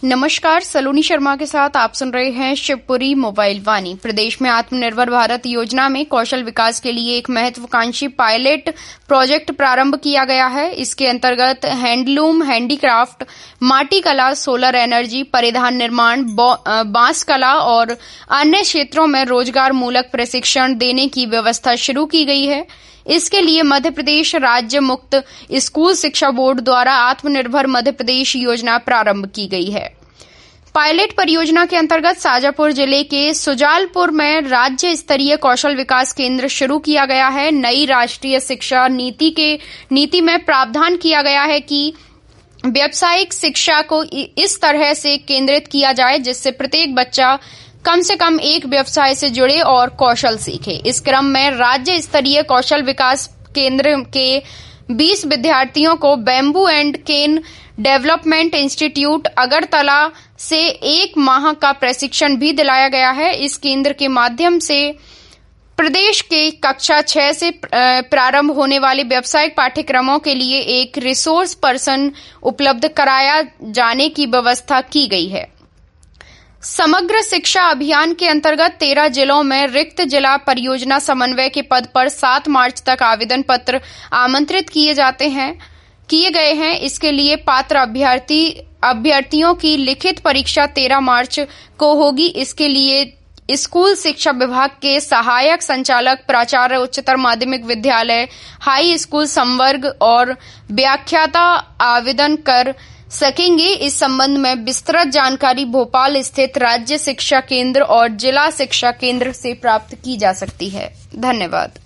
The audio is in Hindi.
नमस्कार, सलोनी शर्मा के साथ आप सुन रहे हैं शिवपुरी मोबाइल वाणी। प्रदेश में आत्मनिर्भर भारत योजना में कौशल विकास के लिए एक महत्वाकांक्षी पायलट प्रोजेक्ट प्रारंभ किया गया है। इसके अंतर्गत हैंडलूम, हैंडीक्राफ्ट, माटी कला, सोलर एनर्जी, परिधान निर्माण, बांस कला और अन्य क्षेत्रों में रोजगार मूलक प्रशिक्षण देने की व्यवस्था शुरू की गई है। इसके लिए मध्य प्रदेश राज्य मुक्त स्कूल शिक्षा बोर्ड द्वारा आत्मनिर्भर मध्य प्रदेश योजना प्रारंभ की गई है। पायलट परियोजना के अंतर्गत शाजापुर जिले के सुजालपुर में राज्य स्तरीय कौशल विकास केंद्र शुरू किया गया है। नई राष्ट्रीय शिक्षा नीति में प्रावधान किया गया है कि व्यावसायिक शिक्षा को इस तरह से केंद्रित किया जाए जिससे प्रत्येक बच्चा कम से कम एक व्यवसाय से जुड़े और कौशल सीखे। इस क्रम में राज्य स्तरीय कौशल विकास केंद्र के 20 विद्यार्थियों को bamboo and cane development institute Agartala से 1 माह का प्रशिक्षण भी दिलाया गया है। इस केंद्र के माध्यम से प्रदेश के कक्षा 6 से प्रारंभ होने वाले व्यावसायिक पाठ्यक्रमों के लिए एक रिसोर्स पर्सन उपलब्ध कराया जाने की व्यवस्था की गई है। समग्र शिक्षा अभियान के अंतर्गत 13 जिलों में रिक्त जिला परियोजना समन्वय के पद पर 7 मार्च तक आवेदन पत्र आमंत्रित किए गए हैं। इसके लिए पात्र अभ्यर्थियों की लिखित परीक्षा 13 मार्च को होगी। इसके लिए स्कूल शिक्षा विभाग के सहायक संचालक, प्राचार्य, उच्चतर माध्यमिक विद्यालय, हाई स्कूल संवर्ग और व्याख्याता आवेदन कर सकेंगे। इस संबंध में विस्तृत जानकारी भोपाल स्थित राज्य शिक्षा केंद्र और जिला शिक्षा केंद्र से प्राप्त की जा सकती है। धन्यवाद।